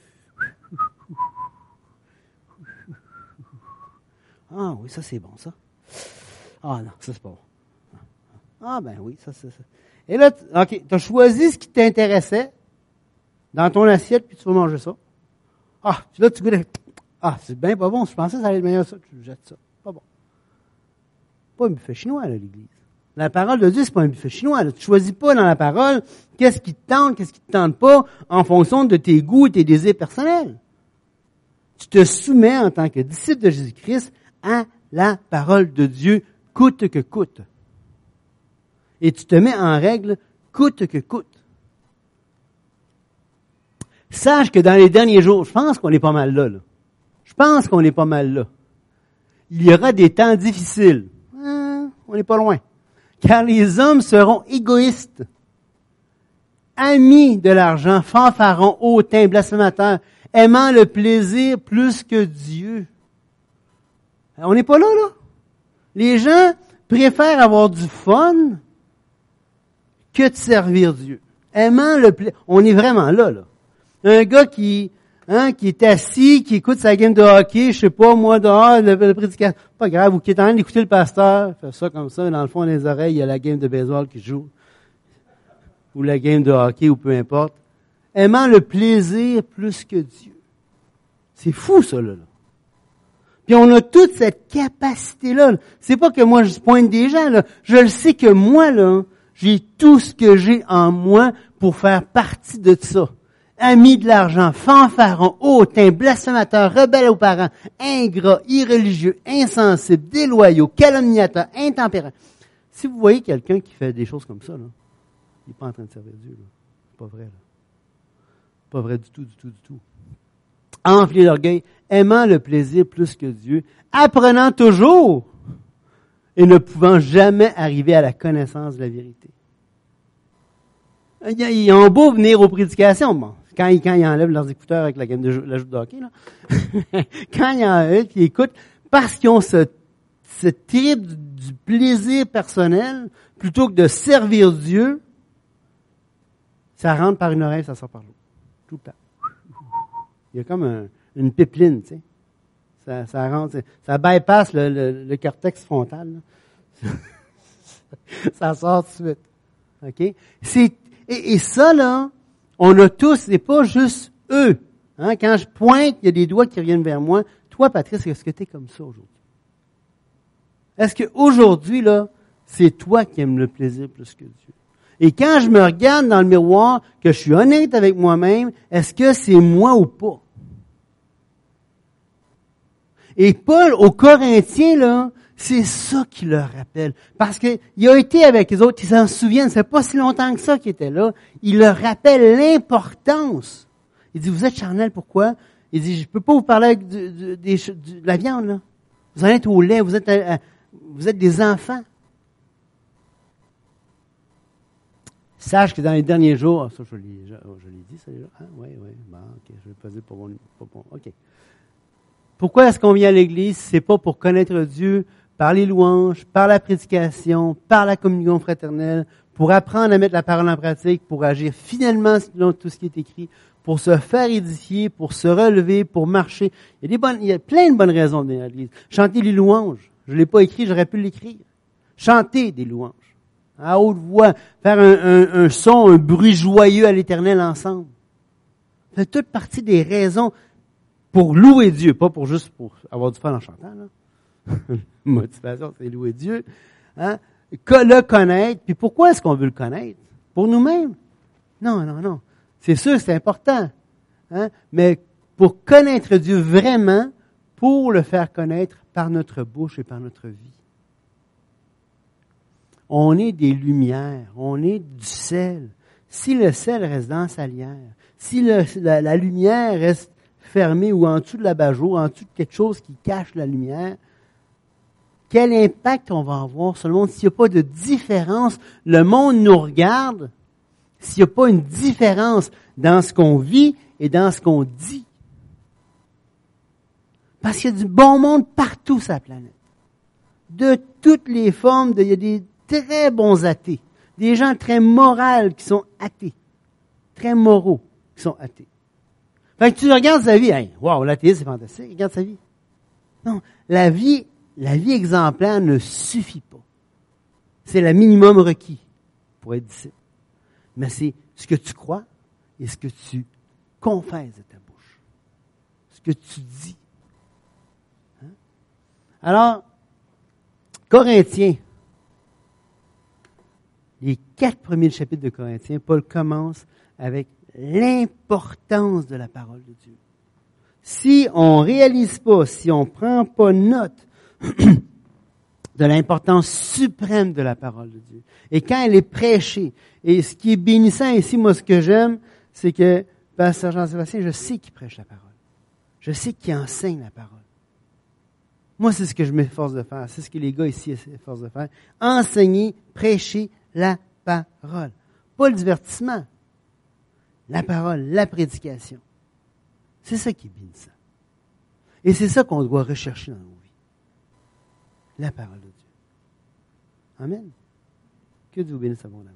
S3: Ah oui, ça c'est bon, ça. Ah non, ça c'est pas bon. Ah ben oui, ça c'est ça. Et là, ok, tu as choisi ce qui t'intéressait dans ton assiette, puis tu vas manger ça. Ah, là tu goûtes. Ah, c'est bien pas bon. Je pensais que ça allait être meilleur ça. Tu jettes ça. Pas bon. Pas un buffet chinois, là, l'Église. La parole de Dieu, c'est pas un buffet chinois. Là. Tu choisis pas dans la parole qu'est-ce qui te tente, qu'est-ce qui te tente pas, en fonction de tes goûts et tes désirs personnels. Tu te soumets en tant que disciple de Jésus-Christ à la parole de Dieu, coûte que coûte. Et tu te mets en règle, coûte que coûte. Sache que dans les derniers jours, je pense qu'on est pas mal là, là. Je pense qu'on est pas mal là. Il y aura des temps difficiles. Hein, on n'est pas loin. Car les hommes seront égoïstes, amis de l'argent, fanfarons, hautains, blasphémateurs, aimant le plaisir plus que Dieu. On n'est pas là, là. Les gens préfèrent avoir du fun que de servir Dieu. Aimant le plaisir. On est vraiment là, là. Un gars qui, hein, qui est assis, qui écoute sa game de hockey, je sais pas, moi, dehors, le, le prédicateur, pas grave, ou qui est en train d'écouter le pasteur, fait ça comme ça, dans le fond des oreilles, il y a la game de baseball qui joue. Ou la game de hockey, ou peu importe. Aimant le plaisir plus que Dieu. C'est fou, ça, là. Puis on a toute cette capacité-là. C'est pas que moi, je pointe des gens, là. Je le sais que moi, là, j'ai tout ce que j'ai en moi pour faire partie de ça. Amis de l'argent, fanfarons, hautains, blasphémateurs, rebelles aux parents, ingrats, irreligieux, insensibles, déloyaux, calomniateurs, intempérants. Si vous voyez quelqu'un qui fait des choses comme ça, là, il n'est pas en train de servir Dieu. Là. C'est pas vrai. Là. Pas vrai du tout, du tout, du tout. Enflé d'orgueil, aimant le plaisir plus que Dieu, apprenant toujours et ne pouvant jamais arriver à la connaissance de la vérité. Ils ont beau venir aux prédications, bon, quand ils, quand ils enlèvent leurs écouteurs avec la game de la joute de hockey, là. Quand il y en a eux qui écoutent, parce qu'ils ont ce, ce trip du, du plaisir personnel, plutôt que de servir Dieu, ça rentre par une oreille, ça sort par l'autre. Tout le temps. Il y a comme un, une pipeline, tu sais. Ça, ça rentre, ça bypasse le, le, le cortex frontal, là. Ça sort tout de suite. OK? C'est, et, et ça, là, on a tous, c'est pas juste eux. Hein? Quand je pointe, il y a des doigts qui reviennent vers moi. Toi, Patrice, est-ce que tu es comme ça aujourd'hui? Est-ce qu'aujourd'hui, là, c'est toi qui aimes le plaisir plus que Dieu? Et quand je me regarde dans le miroir, que je suis honnête avec moi-même, est-ce que c'est moi ou pas? Et Paul, aux Corinthiens, là, c'est ça qui leur rappelle. Parce que il a été avec les autres, ils s'en souviennent, c'est pas si longtemps que ça qu'il était là. Il leur rappelle l'importance. Il dit, vous êtes charnel, pourquoi? Il dit, je peux pas vous parler avec du, du, des, du, de la viande, là. Vous en êtes au lait, vous êtes, à, à, vous êtes des enfants. Sache que dans les derniers jours, ah, ça je l'ai, je, je l'ai dit, ça déjà. Ah, oui, oui, bon, ok, je vais pas dire pour mon, pour mon, ok. Pourquoi est-ce qu'on vient à l'église? C'est pas pour connaître Dieu par les louanges, par la prédication, par la communion fraternelle, pour apprendre à mettre la parole en pratique, pour agir finalement selon tout ce qui est écrit, pour se faire édifier, pour se relever, pour marcher. Il y a des bonnes, il y a plein de bonnes raisons de venir à l'église. Chanter les louanges. Je l'ai pas écrit, j'aurais pu l'écrire. Chanter des louanges. À haute voix. Faire un, un, un son, un bruit joyeux à l'Éternel ensemble. Ça fait toute partie des raisons pour louer Dieu, pas pour juste pour avoir du fun en chantant, là. Motivation, c'est louer Dieu. Hein? Le connaître. Puis pourquoi est-ce qu'on veut le connaître? Pour nous-mêmes? Non, non, non. C'est sûr, c'est important. Hein? Mais pour connaître Dieu vraiment, pour le faire connaître par notre bouche et par notre vie. On est des lumières, on est du sel. Si le sel reste dans sa lierre, si le, la, la lumière reste fermée ou en dessous de l'abat-jour, en dessous de quelque chose qui cache la lumière, quel impact on va avoir sur le monde s'il n'y a pas de différence? Le monde nous regarde s'il n'y a pas une différence dans ce qu'on vit et dans ce qu'on dit. Parce qu'il y a du bon monde partout sur la planète. De toutes les formes, de, il y a des très bons athées. Des gens très moraux qui sont athées. Très moraux qui sont athées. Fait que tu regardes sa vie, hey, wow, l'athéisme c'est fantastique, regarde sa vie. Non, la vie, la vie exemplaire ne suffit pas. C'est le minimum requis pour être disciple. Mais c'est ce que tu crois et ce que tu confesses de ta bouche. Ce que tu dis. Hein? Alors, Corinthiens, les quatre premiers chapitres de Corinthiens, Paul commence avec l'importance de la parole de Dieu. Si on réalise pas, si on prend pas note de l'importance suprême de la parole de Dieu, et quand elle est prêchée, et ce qui est bénissant ici, moi ce que j'aime, c'est que Pasteur Jean-Sébastien, je sais qu'il prêche la parole. Je sais qu'il enseigne la parole. Moi, c'est ce que je m'efforce de faire. C'est ce que les gars ici s'efforcent de faire. Enseigner, prêcher la parole. Pas le divertissement. La parole, la prédication. C'est ça qui est bénissant. Et c'est ça qu'on doit rechercher dans nos vies. La parole de Dieu. Amen. Que Dieu vous bénisse abondamment.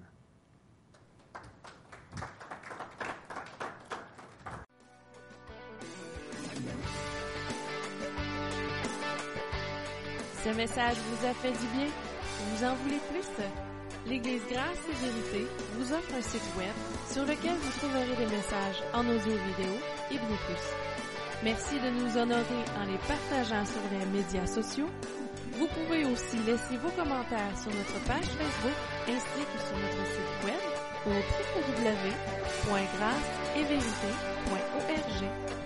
S1: Ce message vous a fait du bien? Vous en voulez plus? L'Église Grâce et Vérité vous offre un site web sur lequel vous trouverez des messages en audio vidéo et bien plus. Merci de nous honorer en les partageant sur les médias sociaux. Vous pouvez aussi laisser vos commentaires sur notre page Facebook ainsi que sur notre site web au w w w point grâce et vérité point org.